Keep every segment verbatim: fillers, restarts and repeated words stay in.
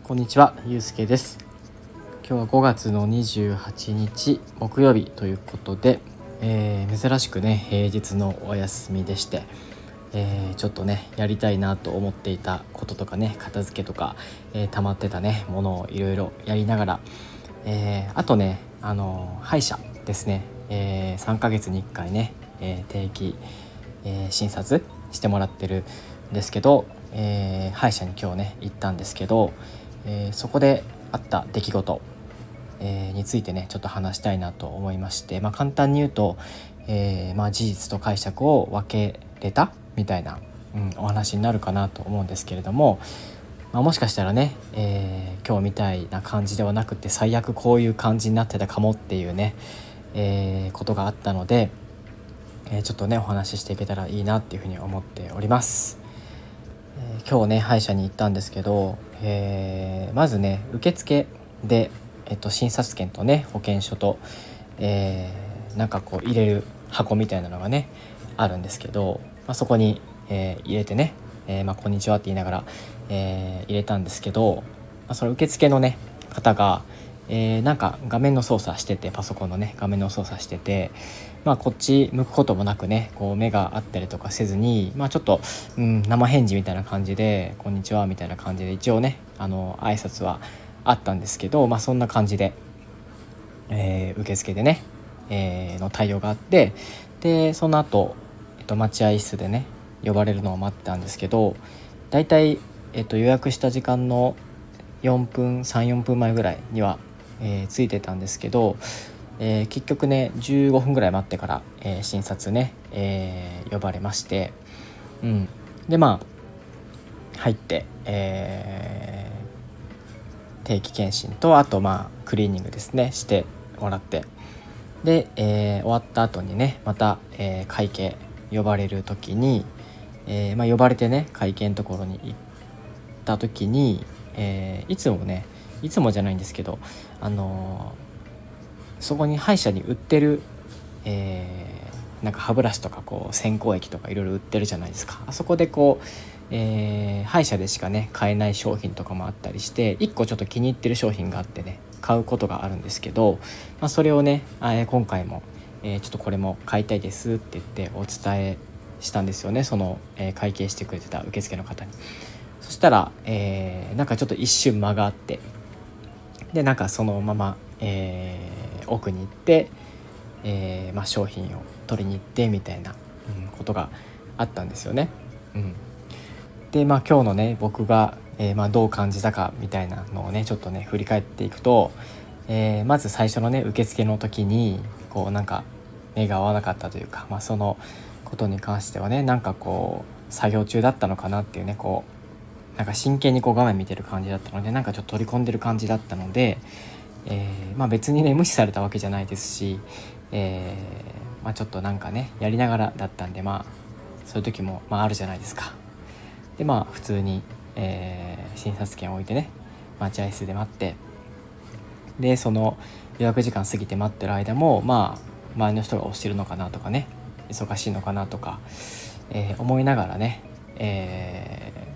こんにちは、ゆうすけです。今日はごがつのにじゅうはちにち木曜日ということで、えー、珍しくね平日のお休みでして、えー、ちょっとねやりたいなと思っていたこととかね、片付けとか、えー、溜まってたねものをいろいろやりながら、えー、あとねあの歯医者ですね、えー、さんかげつにいっかいね、えー、定期、えー、診察してもらってるんですけど、えー、歯医者に今日ね行ったんですけど、えー、そこであった出来事、えー、についてねちょっと話したいなと思いまして、まあ、簡単に言うと、えーまあ、事実と解釈を分けれたみたいな、うん、お話になるかなと思うんですけれども、まあ、もしかしたらね、えー、今日みたいな感じではなくて最悪こういう感じになってたかもっていうね、えー、ことがあったので、えー、ちょっとねお話ししていけたらいいなっていうふうに思っております。えー、今日ね歯医者に行ったんですけど、えー、まずね受付で、えっと、診察券とね保険証と、えー、なんかこう入れる箱みたいなのがねあるんですけど、まあ、そこに、えー、入れてね、えーまあ、こんにちはって言いながら、えー、入れたんですけど、まあ、その受付のね方が、えー、なんか画面の操作してて、パソコンのね画面の操作してて、まあこっち向くこともなくねこう目があったりとかせずに、まあちょっと、うん、生返事みたいな感じでこんにちはみたいな感じで一応ねあの挨拶はあったんですけど、まあそんな感じで、えー、受付でね、えー、の対応があって、でその後、えっと、待合室でね呼ばれるのを待ってたんですけど、だいたい、えっと、予約した時間のよんぷんさん、よんぷんまえぐらいには、えー、ついてたんですけど、えー、結局ねじゅうごふんぐらい待ってから、えー、診察ね、えー、呼ばれまして、うん、でまあ入って、えー、定期検診とあとまあクリーニングですねしてもらって、で、えー、終わった後にねまた、えー、会計呼ばれる時に、えーまあ、呼ばれてね会計のところに行った時に、えー、いつもねいつもじゃないんですけど、あのーそこに歯医者に売ってる、えー、なんか歯ブラシとかこう洗口液とかいろいろ売ってるじゃないですか。あそこでこう、えー、歯医者でしかね買えない商品とかもあったりして、いっこちょっと気に入ってる商品があってね買うことがあるんですけど、まあ、それをね、えー、今回も、えー、ちょっとこれも買いたいですって言ってお伝えしたんですよね、その、えー、会計してくれてた受付の方に。そしたら、えー、なんかちょっと一瞬間があって、でなんかそのまま、えー、奥に行って、えーまあ、商品を取りに行ってみたいな、うん、ことがあったんですよね。うん、でまあ今日のね僕が、えーまあ、どう感じたかみたいなのをねちょっとね振り返っていくと、えー、まず最初のね受付の時にこうなんか目が合わなかったというか、まあ、そのことに関してはねなんかこう作業中だったのかなっていうね、こうなんか真剣にこう画面見てる感じだったので、なんかちょっと取り込んでる感じだったので、えーまあ、別にね無視されたわけじゃないですし、えーまあ、ちょっとなんかねやりながらだったんで、まあそういう時もまああるじゃないですか。でまあ普通に、えー診察券を置いてね待合室で待って、でその予約時間過ぎて待ってる間もまあ周りの人が押してるのかなとかね、忙しいのかなとか、えー思いながらね、えー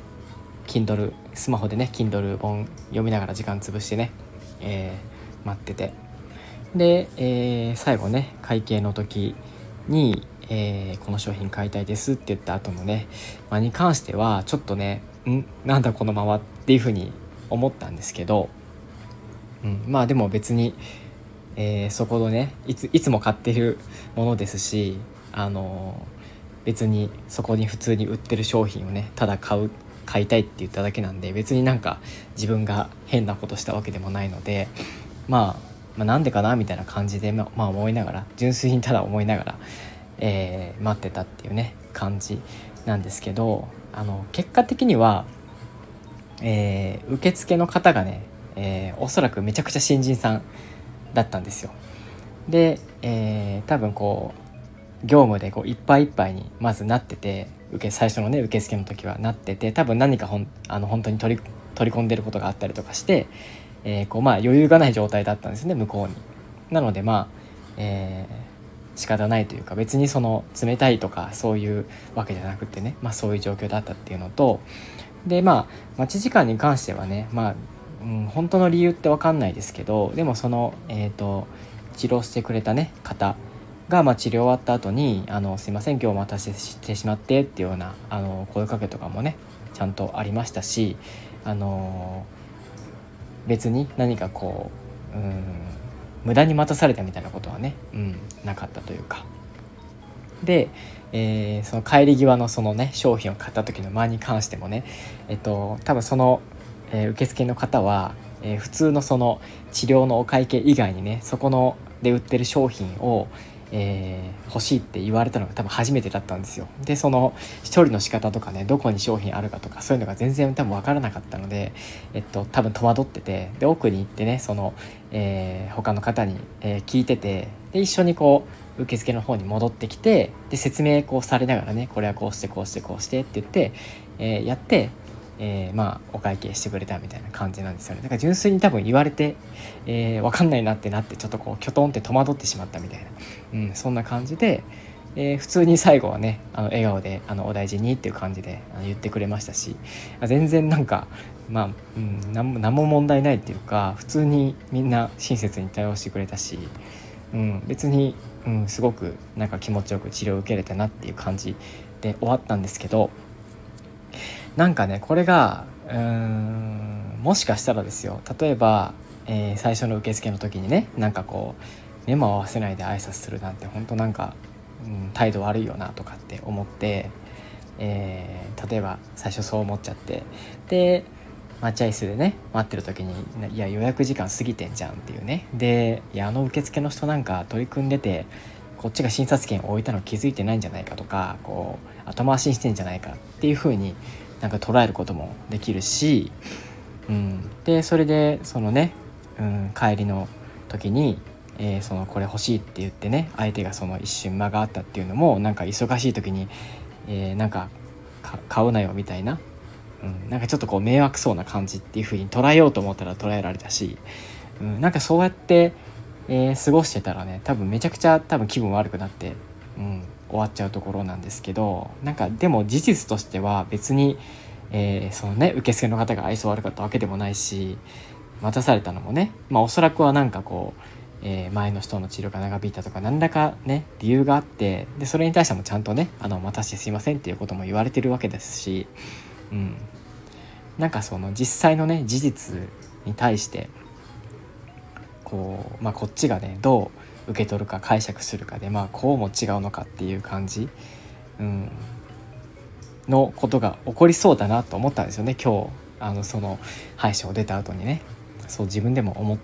Kindle スマホでね Kindle 本読みながら時間潰してね、えー待ってて、で、えー最後ね会計の時に、えーこの商品買いたいですって言った後のね、まあ、に関してはちょっとねんなんだこのままっていうふうに思ったんですけど、うん、まあでも別に、えーそこのねいついつも買ってるものですし、あのー別にそこに普通に売ってる商品をねただ買う買いたいって言っただけなんで、別になんか自分が変なことしたわけでもないので、まあ、まあなんでかなみたいな感じで、まあ、まあ思いながら純粋にただ思いながら、えー待ってたっていうね感じなんですけど、あの結果的には、えー受付の方がね、えーおそらくめちゃくちゃ新人さんだったんですよ。で、えー多分こう業務でこういっぱいいっぱいにまずなってて、受け最初のね受付の時はなってて、多分何かほんあの本当に取り取り込んでることがあったりとかして、えーこうまあ余裕がない状態だったんですね向こうに。なのでまあ、えー仕方ないというか、別にその冷たいとかそういうわけじゃなくてね、まあそういう状況だったっていうのと、 でまあ待ち時間に関してはね、まあ、うん、本当の理由って分かんないですけど、でもその、えーと、治療してくれたね方が、まあ、治療終わった後にあのすいません今日お待たせしてしまってっていうようなあの声かけとかもねちゃんとありましたし、あの別に何かこう、うん、無駄に待たされたみたいなことはね、うん、なかったというか。で、えー、その帰り際のそのね商品を買った時の間に関してもね、えっと多分その、えー、受付の方は、えー、普通のその治療のお会計以外にねそこので売ってる商品を、えー、欲しいって言われたのが多分初めてだったんですよ。でその処理の仕方とかねどこに商品あるかとかそういうのが全然多分分からなかったので、えっと多分戸惑ってて、で奥に行ってねその、えー、他の方に、えー、聞いてて、で一緒にこう受付の方に戻ってきて、で説明こうされながらねこれはこうしてこうしてこうしてって言って、えー、やって、えー、まあお会計してくれたみたいな感じなんですよね。だから純粋に多分言われて、えー、分かんないなってなってちょっとこうキョトンって戸惑ってしまったみたいな、うん、そんな感じで、えー、普通に最後はねあの笑顔であのお大事にっていう感じであの言ってくれましたし、全然なんかまあ、うん、何も、何も問題ないっていうか普通にみんな親切に対応してくれたし、うん、別に、うん、すごくなんか気持ちよく治療を受けれたなっていう感じで終わったんですけど、なんかねこれがうーんもしかしたらですよ、例えば、えー、最初の受付の時にねなんかこう目も合わせないで挨拶するなんて本当なんか、うん、態度悪いよなとかって思って、えー、例えば最初そう思っちゃって、で待合室でね待ってる時にいや予約時間過ぎてんじゃんっていうね、でいやあの受付の人なんか取り組んでてこっちが診察券を置いたの気づいてないんじゃないかとか、こう後回しにしてんじゃないかっていう風になんか捉えることもできるし、うん、でそれでそのね、うん、帰りの時に、えー、そのこれ欲しいって言ってね相手がその一瞬間があったっていうのもなんか忙しい時に、えー、なんか買うなよみたいな、うん、なんかちょっとこう迷惑そうな感じっていう風に捉えようと思ったら捉えられたし、うん、なんかそうやって、えー、過ごしてたらね多分めちゃくちゃ多分気分悪くなって、うん、終わっちゃうところなんですけど、なんかでも事実としては別に、えー、そのね受付の方が愛想悪かったわけでもないし、待たされたのもね、まあ、おそらくはなんかこう、えー、前の人の治療が長引いたとか何らかね理由があって、でそれに対してもちゃんとねあの待たせてすいませんっていうことも言われてるわけですし、うん、なんかその実際のね事実に対してこう、まあ、こっちがねどう受け取るか解釈するかで、まあ、こうも違うのかっていう感じ、うん、のことが起こりそうだなと思ったんですよね今日あのその歯医者を出た後にね。そう自分でも思って、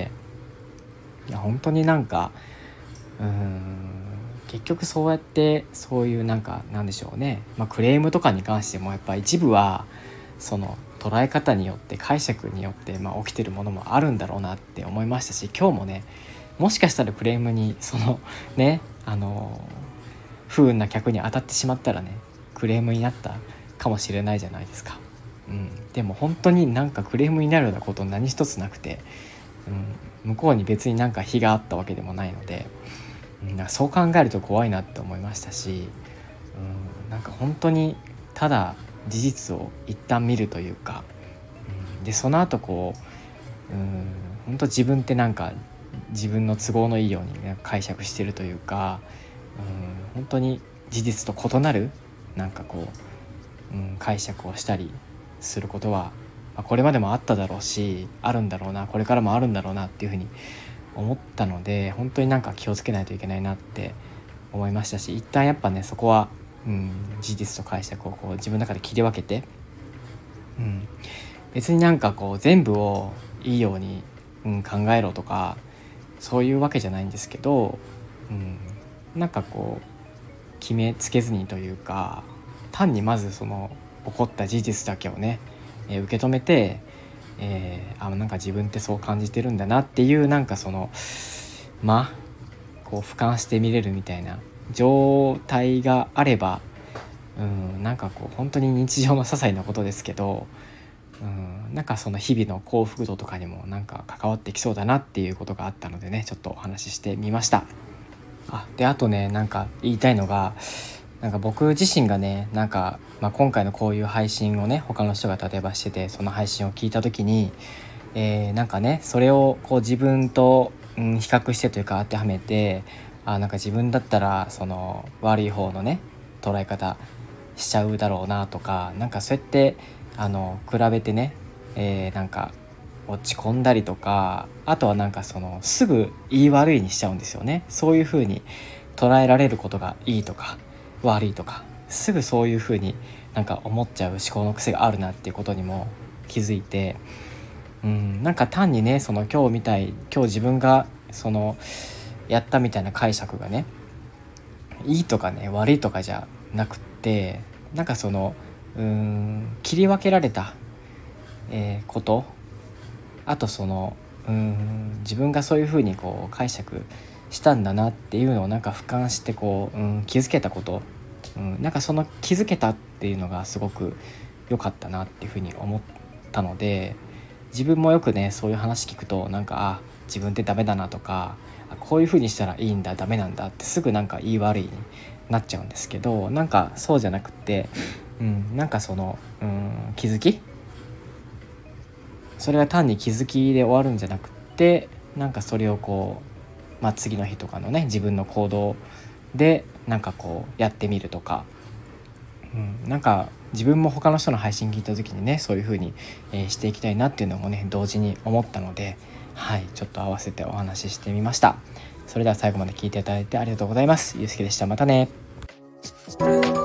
いや本当になんかうーん結局そうやってそういうなんかなんでしょうね、まあ、クレームとかに関してもやっぱ一部はその捉え方によって解釈によって、まあ、起きてるものもあるんだろうなって思いましたし、今日もねもしかしたらクレームにそのねあの不運な客に当たってしまったらねクレームになったかもしれないじゃないですか。うん、でも本当になんかクレームになるようなこと何一つなくて、うん、向こうに別になんか非があったわけでもないので、うん、なんかそう考えると怖いなって思いましたし、うん、なんか本当にただ事実を一旦見るというか、うん、でその後こう、うん、本当自分ってなんか自分の都合のいいように、ね、解釈してるというか、うん、本当に事実と異なるなんかこう、うん、解釈をしたりすることは、まあ、これまでもあっただろうしあるんだろうなこれからもあるんだろうなっていうふうに思ったので、本当になんか気をつけないといけないなって思いましたし、一旦やっぱねそこは、うん、事実と解釈をこう自分の中で切り分けて、うん、別になんかこう全部をいいように、うん、考えろとかそういうわけじゃないんですけど、うん、なんかこう決めつけずにというか、単にまずその起こった事実だけをね、えー、受け止めて、えー、あなんか自分ってそう感じてるんだなっていうなんかそのまあこう俯瞰して見れるみたいな状態があれば、うん、なんかこう本当に日常の些細なことですけど、うん、なんかその日々の幸福度とかにもなんか関わってきそうだなっていうことがあったのでねちょっとお話ししてみました。あであとねなんか言いたいのが、 なんか僕自身がねなんか、まあ、今回のこういう配信をね他の人が例えばしててその配信を聞いた時に、えー、なんかねそれをこう自分と、うん、比較してというか当てはめて、あなんか自分だったらその悪い方のね捉え方しちゃうだろうなとか、なんかそうやってあの比べてね、えー、なんか落ち込んだりとか、あとはなんかそのすぐ言い悪いにしちゃうんですよね。そういう風に捉えられることがいいとか悪いとか、すぐそういう風になんか思っちゃう思考の癖があるなっていうことにも気づいて、うん、なんか単にねその今日みたい今日自分がそのやったみたいな解釈がねいいとかね悪いとかじゃなくって、なんかそのうーん切り分けられた、えーこと、あとそのうーん自分がそういうふうにこう解釈したんだなっていうのをなんか俯瞰してこう、うん、気づけたこと、うん、なんかその気づけたっていうのがすごく良かったなっていうふうに思ったので、自分もよくねそういう話聞くとなんかあ自分ってダメだなとか、あこういうふうにしたらいいんだダメなんだってすぐなんか言い悪いになっちゃうんですけど、なんかそうじゃなくって、うん、なんかその、うん、気づき、それが単に気づきで終わるんじゃなくって、なんかそれをこう、まあ、次の日とかのね自分の行動でなんかこうやってみるとか、うん、なんか自分も他の人の配信聞いた時にねそういう風に、えーしていきたいなっていうのもね同時に思ったので、はいちょっと合わせてお話ししてみました。それでは最後まで聞いていただいてありがとうございます。ゆうすけでした。またね。